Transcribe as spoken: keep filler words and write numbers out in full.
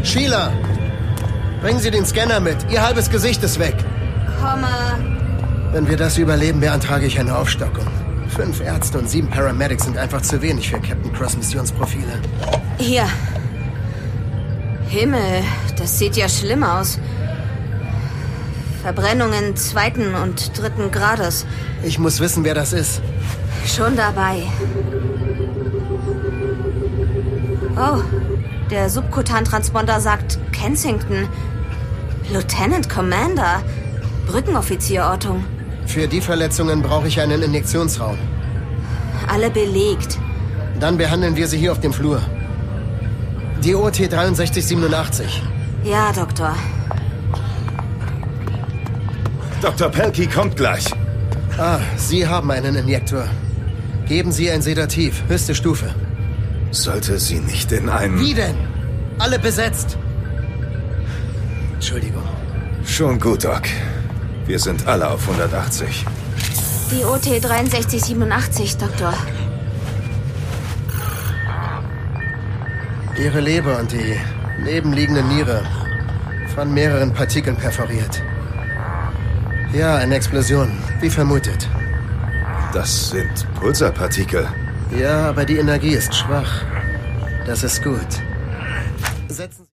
Sheila! Bringen Sie den Scanner mit. Ihr halbes Gesicht ist weg. Komme. Wenn wir das überleben, beantrage ich eine Aufstockung. Fünf Ärzte und sieben Paramedics sind einfach zu wenig für Captain Cross Missionsprofile. Hier. Himmel, das sieht ja schlimm aus. Verbrennungen zweiten und dritten Grades. Ich muss wissen, wer das ist. Schon dabei. Oh, der Subkutan-Transponder sagt Kensington. Lieutenant Commander. Brückenoffizier-Ortung. Für die Verletzungen brauche ich einen Injektionsraum. Alle belegt. Dann behandeln wir sie hier auf dem Flur. Die O T dreiundsechzig siebenundachtzig. Ja, Doktor. Doktor Pelkey kommt gleich. Ah, Sie haben einen Injektor. Geben Sie ein Sedativ, höchste Stufe. Sollte sie nicht in einem... Wie denn? Alle besetzt. Entschuldigung. Schon gut, Doc. Wir sind alle auf hundertachtzig. Die O T dreiundsechzig siebenundachtzig, Doktor. Ihre Leber und die nebenliegende Niere von mehreren Partikeln perforiert. Ja, eine Explosion, wie vermutet. Das sind Pulsarpartikel. Ja, aber die Energie ist schwach. Das ist gut. Setzen